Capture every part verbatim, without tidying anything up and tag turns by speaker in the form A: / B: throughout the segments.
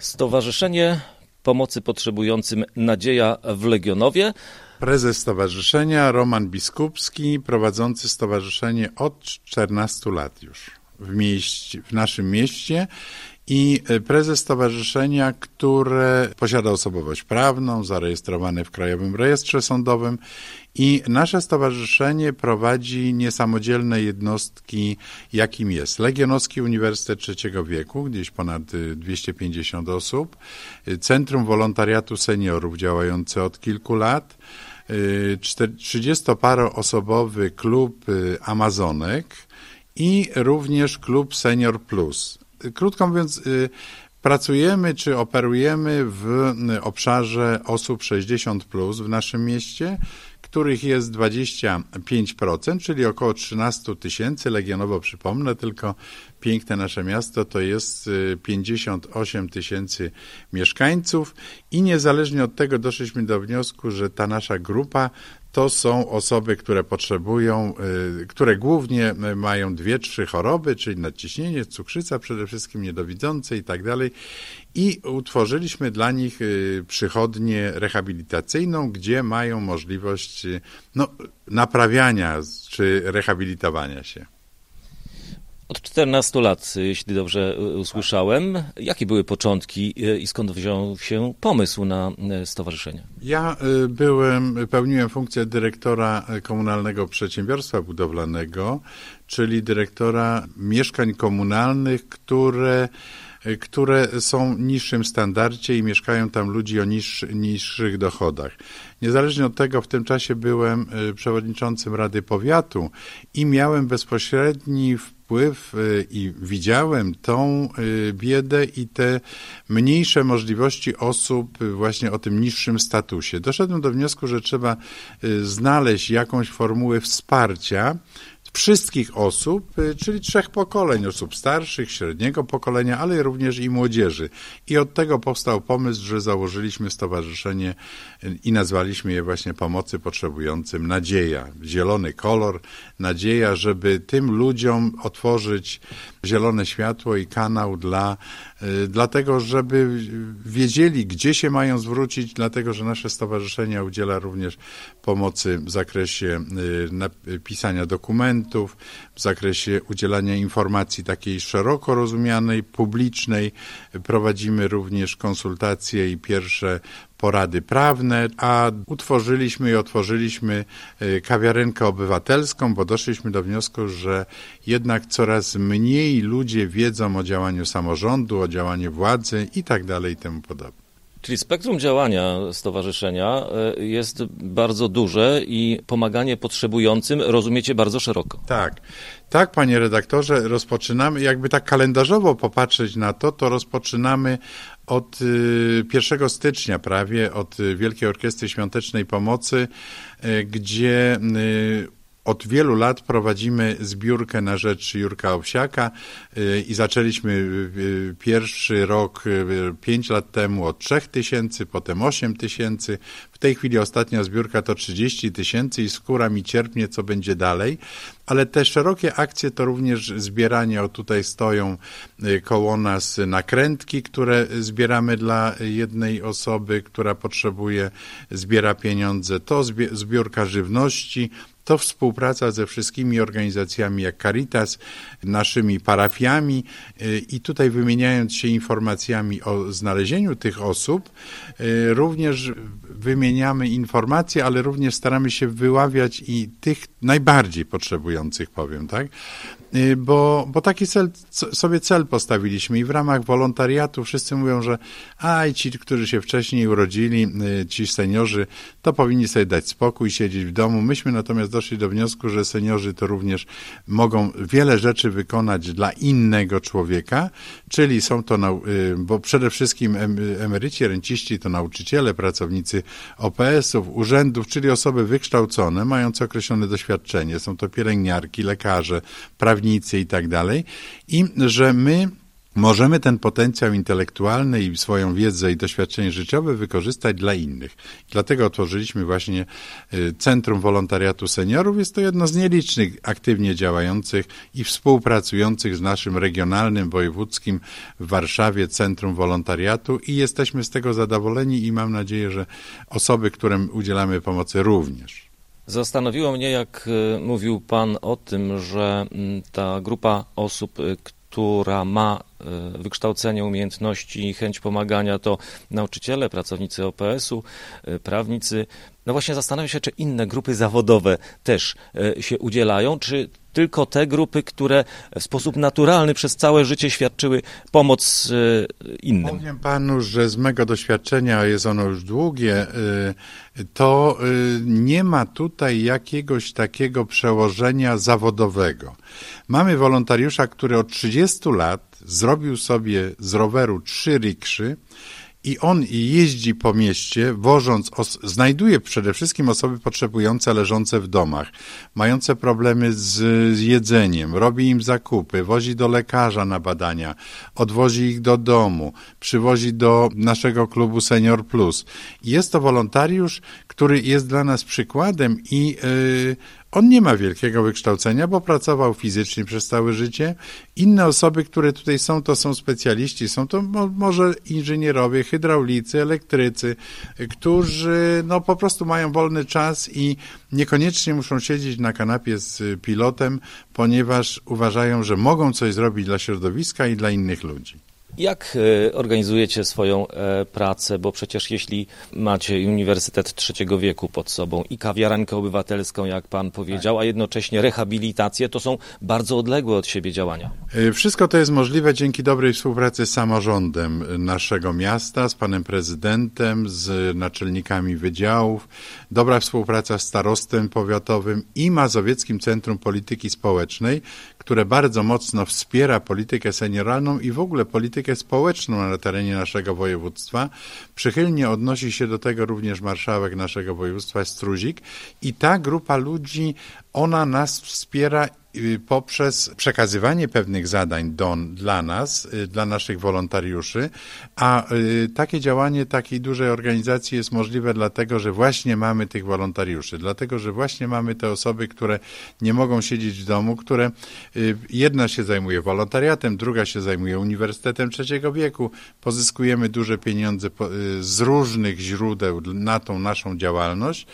A: Stowarzyszenie Pomocy Potrzebującym Nadzieja w Legionowie.
B: Prezes stowarzyszenia Roman Biskupski, prowadzący stowarzyszenie od czternastu lat już w, mieście, w naszym mieście i prezes stowarzyszenia, które posiada osobowość prawną, zarejestrowane w Krajowym Rejestrze Sądowym i nasze stowarzyszenie prowadzi niesamodzielne jednostki, jakim jest Legionowski Uniwersytet Trzeciego Wieku, gdzieś ponad dwieście pięćdziesiąt osób, Centrum Wolontariatu Seniorów działające od kilku lat, trzydziestoparoosobowy klub Amazonek i również klub Senior Plus. Krótko mówiąc, pracujemy czy operujemy w obszarze osób sześćdziesiąt plus w naszym mieście, których jest dwadzieścia pięć procent, czyli około trzynaście tysięcy. Legionowo, przypomnę, tylko piękne nasze miasto to jest pięćdziesiąt osiem tysięcy mieszkańców i niezależnie od tego doszliśmy do wniosku, że ta nasza grupa to są osoby, które potrzebują, które głównie mają dwie, trzy choroby, czyli nadciśnienie, cukrzyca przede wszystkim, niedowidzące i tak dalej. I utworzyliśmy dla nich przychodnię rehabilitacyjną, gdzie mają możliwość no, naprawiania czy rehabilitowania się.
A: Od czternastu lat, jeśli dobrze usłyszałem. Jakie były początki i skąd wziął się pomysł na stowarzyszenie?
B: Ja byłem, pełniłem funkcję dyrektora Komunalnego Przedsiębiorstwa Budowlanego, czyli dyrektora mieszkań komunalnych, które które są w niższym standardzie i mieszkają tam ludzie o niższy, niższych dochodach. Niezależnie od tego w tym czasie byłem przewodniczącym Rady Powiatu i miałem bezpośredni wpływ i widziałem tą biedę i te mniejsze możliwości osób właśnie o tym niższym statusie. Doszedłem do wniosku, że trzeba znaleźć jakąś formułę wsparcia wszystkich osób, czyli trzech pokoleń, osób starszych, średniego pokolenia, ale również i młodzieży. I od tego powstał pomysł, że założyliśmy stowarzyszenie i nazwaliśmy je właśnie Pomocy Potrzebującym Nadzieja. Zielony kolor, nadzieja, żeby tym ludziom otworzyć zielone światło i kanał dla, dlatego, żeby wiedzieli, gdzie się mają zwrócić, dlatego, że nasze stowarzyszenie udziela również pomocy w zakresie pisania dokumentów, w zakresie udzielania informacji takiej szeroko rozumianej, publicznej. Prowadzimy również konsultacje i pierwsze porady prawne, a utworzyliśmy i otworzyliśmy kawiarenkę obywatelską, bo doszliśmy do wniosku, że jednak coraz mniej ludzie wiedzą o działaniu samorządu, o działaniu władzy i tak dalej i temu podobne.
A: Czyli spektrum działania stowarzyszenia jest bardzo duże i pomaganie potrzebującym rozumiecie bardzo szeroko.
B: Tak, tak, panie redaktorze, rozpoczynamy, jakby tak kalendarzowo popatrzeć na to, to rozpoczynamy od pierwszego stycznia prawie, od Wielkiej Orkiestry Świątecznej Pomocy, gdzie od wielu lat prowadzimy zbiórkę na rzecz Jurka Owsiaka i zaczęliśmy pierwszy rok pięć lat temu od trzech tysięcy, potem osiem tysięcy. W tej chwili ostatnia zbiórka to trzydzieści tysięcy i skóra mi cierpnie, co będzie dalej. Ale te szerokie akcje to również zbieranie, o tutaj stoją koło nas nakrętki, które zbieramy dla jednej osoby, która potrzebuje, zbiera pieniądze, to zbiórka żywności, to współpraca ze wszystkimi organizacjami jak Caritas, naszymi parafiami i tutaj wymieniając się informacjami o znalezieniu tych osób, również wymieniamy informacje, ale również staramy się wyławiać i tych najbardziej potrzebujących, powiem, tak? Bo, bo taki cel, sobie cel postawiliśmy i w ramach wolontariatu wszyscy mówią, że aj, ci, którzy się wcześniej urodzili, ci seniorzy, to powinni sobie dać spokój, siedzieć w domu. Myśmy natomiast doszli do wniosku, że seniorzy to również mogą wiele rzeczy wykonać dla innego człowieka, czyli są to, bo przede wszystkim emeryci, renciści to nauczyciele, pracownicy O P S-ów, urzędów, czyli osoby wykształcone, mające określone doświadczenie. Są to pielęgniarki, lekarze, prawnicy i tak dalej. I że my możemy ten potencjał intelektualny i swoją wiedzę i doświadczenie życiowe wykorzystać dla innych. Dlatego otworzyliśmy właśnie Centrum Wolontariatu Seniorów. Jest to jedno z nielicznych aktywnie działających i współpracujących z naszym regionalnym, wojewódzkim w Warszawie Centrum Wolontariatu i jesteśmy z tego zadowoleni i mam nadzieję, że osoby, którym udzielamy pomocy, również.
A: Zastanowiło mnie, jak mówił Pan o tym, że ta grupa osób, która ma wykształcenie, umiejętności i chęć pomagania, to nauczyciele, pracownicy O P S u, prawnicy. No właśnie zastanawiam się, czy inne grupy zawodowe też się udzielają, czy tylko te grupy, które w sposób naturalny przez całe życie świadczyły pomoc innym.
B: Powiem panu, że z mego doświadczenia, a jest ono już długie, to nie ma tutaj jakiegoś takiego przełożenia zawodowego. Mamy wolontariusza, który od trzydziestu lat zrobił sobie z roweru trzy rikszy i on jeździ po mieście, wożąc, os- znajduje przede wszystkim osoby potrzebujące, leżące w domach, mające problemy z, z jedzeniem, robi im zakupy, wozi do lekarza na badania, odwozi ich do domu, przywozi do naszego klubu Senior Plus. Jest to wolontariusz, który jest dla nas przykładem i yy, on nie ma wielkiego wykształcenia, bo pracował fizycznie przez całe życie. Inne osoby, które tutaj są, to są specjaliści, są to mo- może inżynierowie, hydraulicy, elektrycy, którzy no, po prostu mają wolny czas i niekoniecznie muszą siedzieć na kanapie z pilotem, ponieważ uważają, że mogą coś zrobić dla środowiska i dla innych ludzi.
A: Jak organizujecie swoją pracę, bo przecież jeśli macie Uniwersytet Trzeciego Wieku pod sobą i kawiarenkę obywatelską, jak pan powiedział, a jednocześnie rehabilitację, to są bardzo odległe od siebie działania.
B: Wszystko to jest możliwe dzięki dobrej współpracy z samorządem naszego miasta, z panem prezydentem, z naczelnikami wydziałów, dobra współpraca z starostwem powiatowym i Mazowieckim Centrum Polityki Społecznej, które bardzo mocno wspiera politykę senioralną i w ogóle politykę społeczną na terenie naszego województwa. Przychylnie odnosi się do tego również marszałek naszego województwa Struzik i ta grupa ludzi, ona nas wspiera poprzez przekazywanie pewnych zadań do, dla nas, dla naszych wolontariuszy, a takie działanie takiej dużej organizacji jest możliwe dlatego, że właśnie mamy tych wolontariuszy, dlatego, że właśnie mamy te osoby, które nie mogą siedzieć w domu, które jedna się zajmuje wolontariatem, druga się zajmuje Uniwersytetem Trzeciego Wieku, pozyskujemy duże pieniądze z różnych źródeł na tą naszą działalność.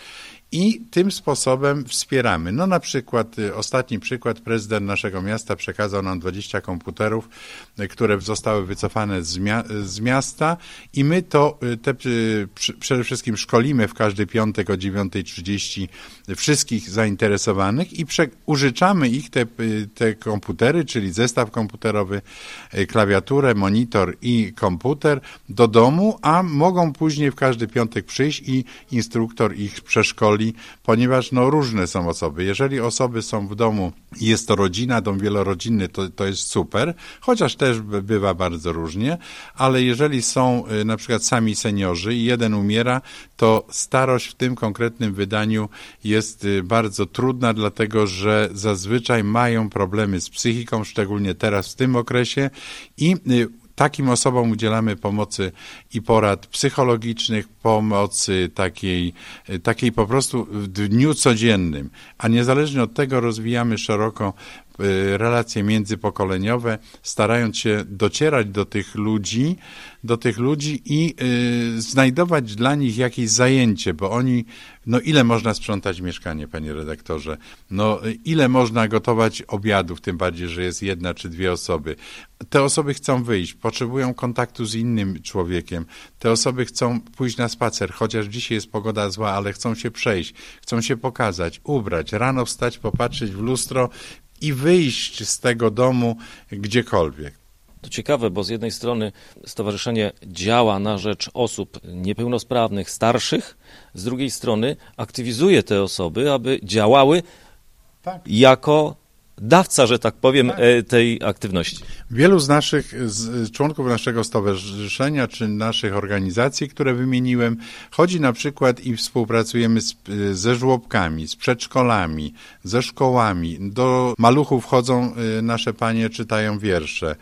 B: I tym sposobem wspieramy. No na przykład, y, ostatni przykład, prezydent naszego miasta przekazał nam dwadzieścia komputerów, y, które zostały wycofane z, mia- z miasta i my to y, te, y, przy, przede wszystkim szkolimy w każdy piątek o dziewiąta trzydzieści wszystkich zainteresowanych i prze- użyczamy ich te, y, te komputery, czyli zestaw komputerowy, y, klawiaturę, monitor i komputer do domu, a mogą później w każdy piątek przyjść i instruktor ich przeszkoli, ponieważ no, różne są osoby. Jeżeli osoby są w domu i jest to rodzina, dom wielorodzinny, to, to jest super, chociaż też bywa bardzo różnie, ale jeżeli są y, na przykład sami seniorzy i jeden umiera, to starość w tym konkretnym wydaniu jest y, bardzo trudna, dlatego że zazwyczaj mają problemy z psychiką, szczególnie teraz w tym okresie i y, takim osobom udzielamy pomocy i porad psychologicznych, pomocy takiej, takiej po prostu w dniu codziennym, a niezależnie od tego rozwijamy szeroko relacje międzypokoleniowe, starając się docierać do tych ludzi, do tych ludzi i y, znajdować dla nich jakieś zajęcie, bo oni, no ile można sprzątać mieszkanie, panie redaktorze, no ile można gotować obiadów, tym bardziej, że jest jedna czy dwie osoby. Te osoby chcą wyjść, potrzebują kontaktu z innym człowiekiem, te osoby chcą pójść na spacer, chociaż dzisiaj jest pogoda zła, ale chcą się przejść, chcą się pokazać, ubrać, rano wstać, popatrzeć w lustro i wyjść z tego domu gdziekolwiek.
A: To ciekawe, bo z jednej strony stowarzyszenie działa na rzecz osób niepełnosprawnych, starszych, z drugiej strony aktywizuje te osoby, aby działały tak. jako dawca, że tak powiem, tak. tej aktywności.
B: Wielu z naszych z członków naszego stowarzyszenia czy naszych organizacji, które wymieniłem, chodzi na przykład i współpracujemy z, ze żłobkami, z przedszkolami, ze szkołami. Do maluchów chodzą nasze panie, czytają wiersze.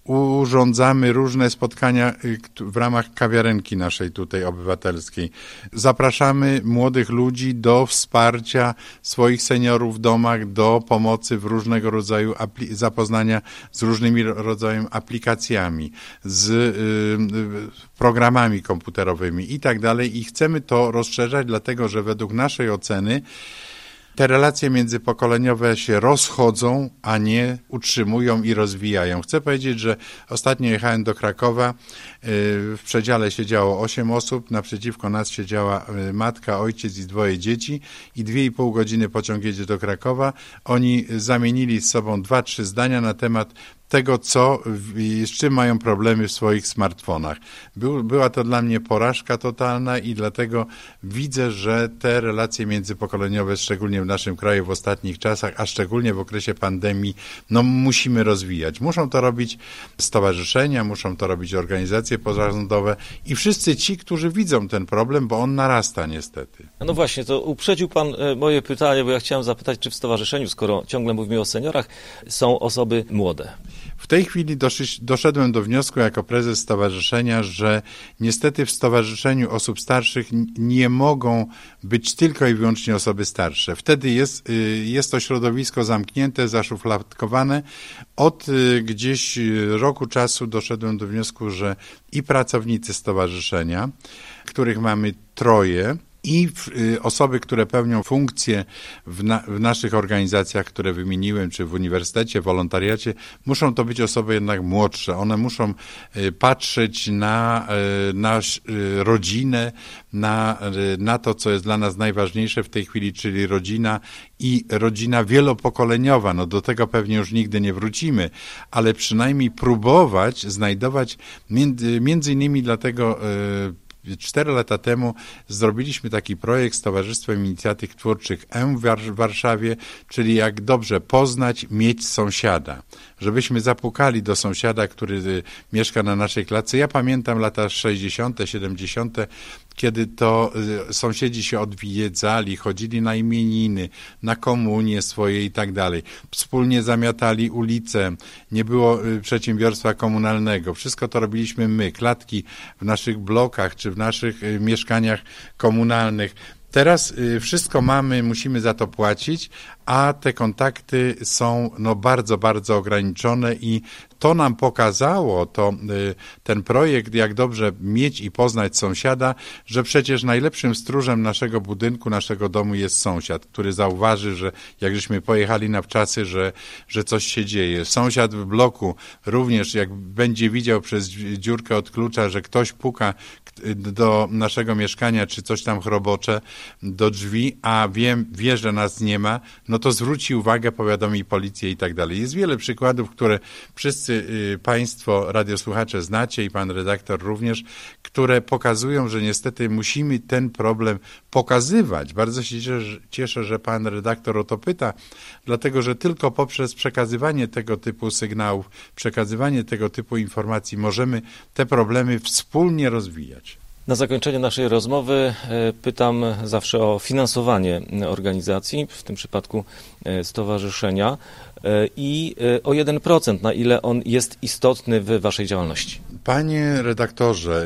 B: urządzamy różne spotkania w ramach kawiarenki naszej tutaj obywatelskiej. Zapraszamy młodych ludzi do wsparcia swoich seniorów w domach, do pomocy w różnego rodzaju apli- zapoznania z różnymi rodzajami aplikacjami, z y, programami komputerowymi i tak dalej. I chcemy to rozszerzać, dlatego że według naszej oceny te relacje międzypokoleniowe się rozchodzą, a nie utrzymują i rozwijają. Chcę powiedzieć, że ostatnio jechałem do Krakowa, w przedziale siedziało osiem osób, naprzeciwko nas siedziała matka, ojciec i dwoje dzieci i dwie i pół godziny pociąg jedzie do Krakowa. Oni zamienili z sobą dwa, trzy zdania na temat tego, co, z czym mają problemy w swoich smartfonach. Był, była to dla mnie porażka totalna i dlatego widzę, że te relacje międzypokoleniowe, szczególnie w naszym kraju w ostatnich czasach, a szczególnie w okresie pandemii, no musimy rozwijać. Muszą to robić stowarzyszenia, muszą to robić organizacje pozarządowe i wszyscy ci, którzy widzą ten problem, bo on narasta niestety.
A: No właśnie, to uprzedził pan moje pytanie, bo ja chciałem zapytać, czy w stowarzyszeniu, skoro ciągle mówimy o seniorach, są osoby młode?
B: W tej chwili doszedłem do wniosku jako prezes stowarzyszenia, że niestety w stowarzyszeniu osób starszych nie mogą być tylko i wyłącznie osoby starsze. Wtedy jest, jest to środowisko zamknięte, zaszufladkowane. Od gdzieś roku czasu doszedłem do wniosku, że i pracownicy stowarzyszenia, których mamy troje, i osoby, które pełnią funkcje w, na, w naszych organizacjach, które wymieniłem, czy w uniwersytecie, w wolontariacie, muszą to być osoby jednak młodsze. One muszą patrzeć na, na rodzinę, na, na to, co jest dla nas najważniejsze w tej chwili, czyli rodzina i rodzina wielopokoleniowa. No do tego pewnie już nigdy nie wrócimy, ale przynajmniej próbować znajdować, między, między innymi dlatego Cztery lata temu zrobiliśmy taki projekt z Towarzystwem Inicjatyw Twórczych M w Warszawie, czyli jak dobrze poznać, mieć sąsiada. Żebyśmy zapukali do sąsiada, który mieszka na naszej klatce. Ja pamiętam lata sześćdziesiąte, siedemdziesiąte, kiedy to sąsiedzi się odwiedzali, chodzili na imieniny, na komunie swoje i tak dalej. Wspólnie zamiatali ulice, nie było przedsiębiorstwa komunalnego. Wszystko to robiliśmy my, klatki w naszych blokach czy w naszych mieszkaniach komunalnych. Teraz wszystko mamy, musimy za to płacić, a te kontakty są no bardzo, bardzo ograniczone i to nam pokazało, to, ten projekt, jak dobrze mieć i poznać sąsiada, że przecież najlepszym stróżem naszego budynku, naszego domu jest sąsiad, który zauważy, że jak żeśmy pojechali na wczasy, że, że coś się dzieje. Sąsiad w bloku również, jak będzie widział przez dziurkę od klucza, że ktoś puka do naszego mieszkania, czy coś tam chrobocze do drzwi, a wie, wie, że nas nie ma, no to zwróci uwagę, powiadomi policję i tak dalej. Jest wiele przykładów, które wszyscy y, Państwo, radiosłuchacze znacie i Pan redaktor również, które pokazują, że niestety musimy ten problem pokazywać. Bardzo się cieszę, cieszę, że Pan redaktor o to pyta, dlatego że tylko poprzez przekazywanie tego typu sygnałów, przekazywanie tego typu informacji możemy te problemy wspólnie rozwijać.
A: Na zakończenie naszej rozmowy pytam zawsze o finansowanie organizacji, w tym przypadku stowarzyszenia, i o jeden procent, na ile on jest istotny w Waszej działalności.
B: Panie redaktorze,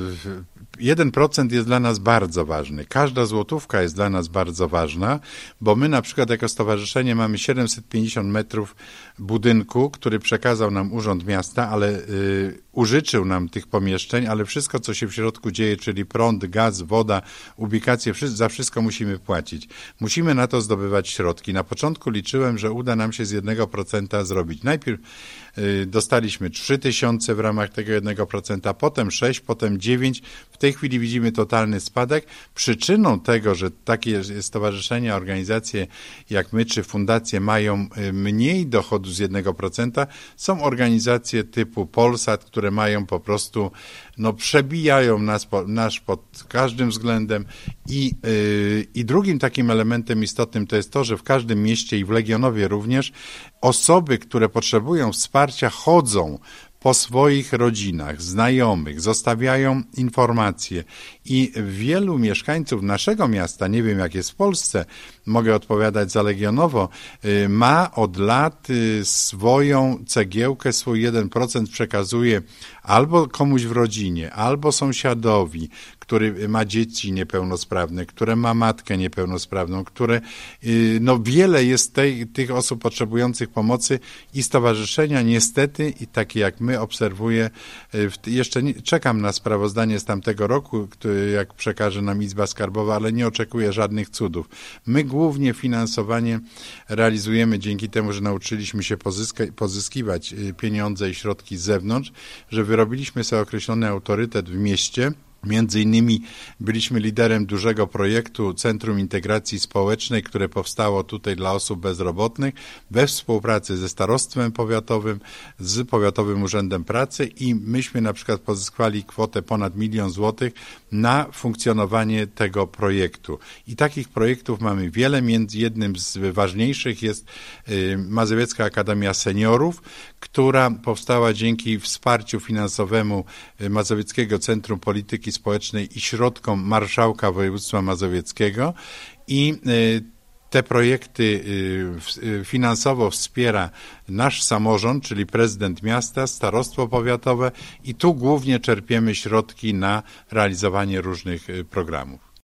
B: jeden procent jest dla nas bardzo ważny. Każda złotówka jest dla nas bardzo ważna, bo my na przykład jako stowarzyszenie mamy siedemset pięćdziesiąt metrów budynku, który przekazał nam Urząd Miasta, ale y, użyczył nam tych pomieszczeń, ale wszystko, co się w środku dzieje, czyli prąd, gaz, woda, ubikacje, za wszystko musimy płacić. Musimy na to zdobywać środki. Na początku liczyłem, że uda nam się z jednego procenta zrobić. Najpierw y, dostaliśmy trzy tysiące w ramach tego jednego procenta, potem sześć, potem dziewięć. W tej chwili widzimy totalny spadek. Przyczyną tego, że takie stowarzyszenia, organizacje jak my czy fundacje mają mniej dochodu z jednego procenta, są organizacje typu Polsat, które mają po prostu, no przebijają nas, nasz pod każdym względem i, yy, i drugim takim elementem istotnym to jest to, że w każdym mieście i w Legionowie również osoby, które potrzebują wsparcia, chodzą po swoich rodzinach, znajomych, zostawiają informacje i wielu mieszkańców naszego miasta, nie wiem jak jest w Polsce, mogę odpowiadać za Legionowo, ma od lat swoją cegiełkę, swój jeden procent przekazuje albo komuś w rodzinie, albo sąsiadowi, który ma dzieci niepełnosprawne, które ma matkę niepełnosprawną, które, no wiele jest tej, tych osób potrzebujących pomocy i stowarzyszenia niestety, i takie jak my obserwuję, jeszcze nie, czekam na sprawozdanie z tamtego roku, który, jak przekaże nam Izba Skarbowa, ale nie oczekuję żadnych cudów. My głównie finansowanie realizujemy dzięki temu, że nauczyliśmy się pozyska- pozyskiwać pieniądze i środki z zewnątrz, że wyrobiliśmy sobie określony autorytet w mieście. Między innymi byliśmy liderem dużego projektu Centrum Integracji Społecznej, które powstało tutaj dla osób bezrobotnych we współpracy ze Starostwem Powiatowym, z Powiatowym Urzędem Pracy i myśmy na przykład pozyskali kwotę ponad milion złotych na funkcjonowanie tego projektu. I takich projektów mamy wiele. Między jednym z ważniejszych jest Mazowiecka Akademia Seniorów, która powstała dzięki wsparciu finansowemu Mazowieckiego Centrum Polityki Społecznej i środkom Marszałka Województwa Mazowieckiego i te projekty finansowo wspiera nasz samorząd, czyli prezydent miasta, starostwo powiatowe i tu głównie czerpiemy środki na realizowanie różnych programów.